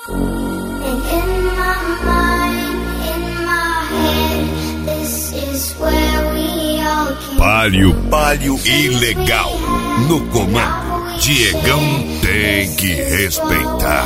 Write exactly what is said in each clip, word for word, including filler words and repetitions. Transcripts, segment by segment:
And in my mind, in my head, this is where we all came. Palio, Palio ilegal. No comando, Diegão tem que respeitar.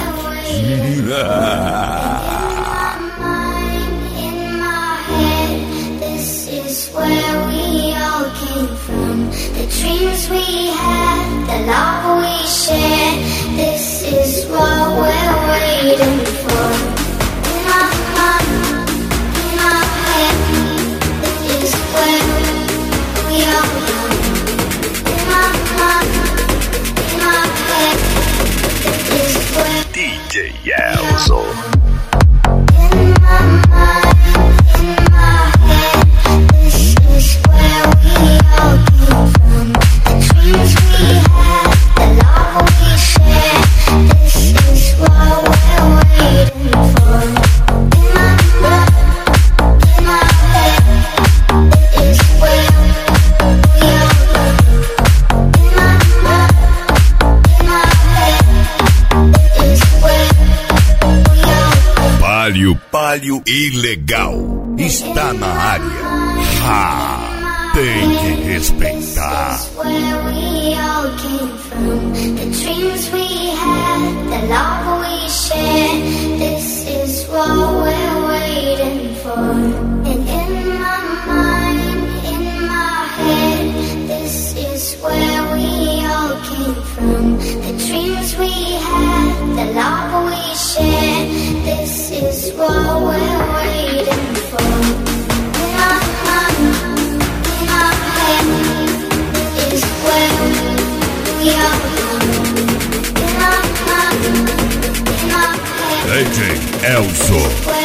Where we all came from, the dreams we had, the love we shared, this is what we're waiting for. In my mind, in my head, this is where we all come. In my mind, in my head, this is where D J Elzo. In my mind, in my head, this is where we all came from. The dreams we had, the love we shared, this is what we're waiting for. In my mind, in my head, this is where we all come. In my mind, in my head, this is where we all come. Palio, Palio ilegal. Está na área. Ha! Tem que respeitar. This is where we all came from. The dreams we had, the love we shared. This is what we're waiting for. And in my mind, in my head, this is where we all came from. The dreams we had, the love we shared. This is what we're waiting for. In my mind, in my head, is where we are from. In my mind, in my head, D J Elzo. where